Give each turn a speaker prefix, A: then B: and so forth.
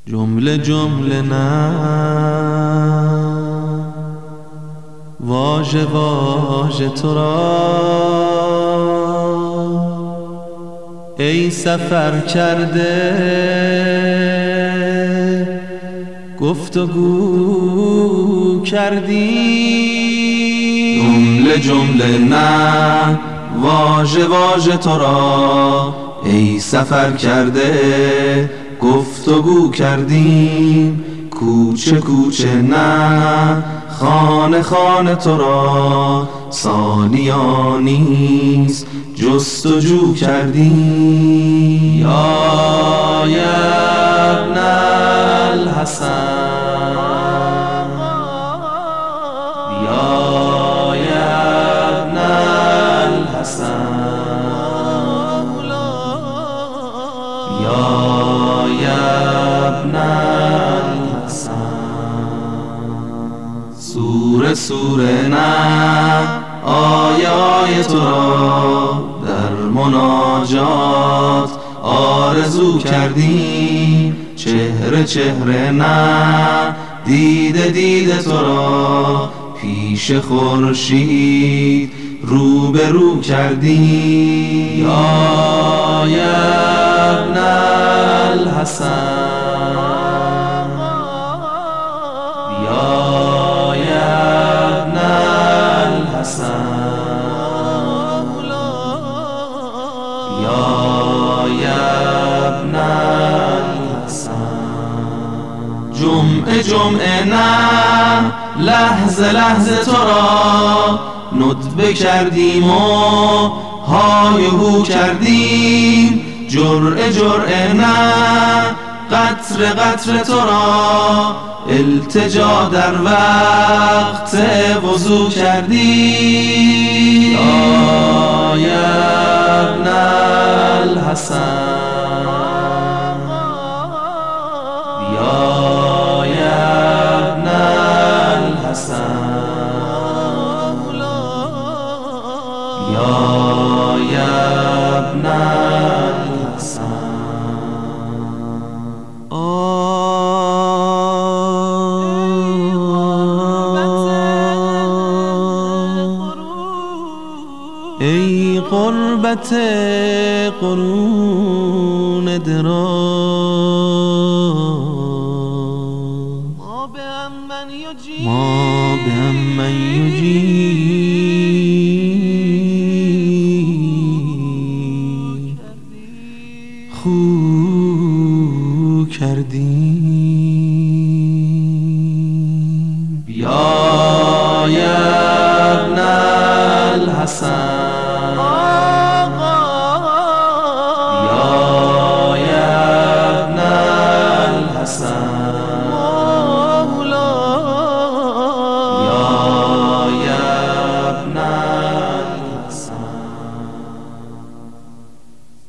A: جمله جمله نه، واژه واژه تو را ای سفر کرده گفتگو کردی.
B: جمله جمله نه، واژه واژه تو را ای سفر کرده گفتگو کردیم. کوچه کوچه نه، خانه خانه تو را ثانیانیست جستجو کردیم.
A: یا ابن الحسن، یا ابن الحسن، یا ابن الحسن.
B: سوره سوره نه، آیه آیه تو را در مناجات آرزو کردیم. چهره چهره نه، دیده دیده تو را پیش خورشید روبرو کردیم.
A: یا ابن الحسن، یا ابن الحسن، یا ابن الحسن.
B: جمعه جمعه نه، لحظه لحظه تو را ندبه کردیم و های هو کردیم. جرعه جرعه نه، قطره قطره تو را التجا در وقت وضو کردیم.
A: یا ابن الحسن، یا ابن الحسن، یا ابن الحسن. ای قربت قرون دراز، ما به هم من یجی خو کردیم. یا ابن الحسن،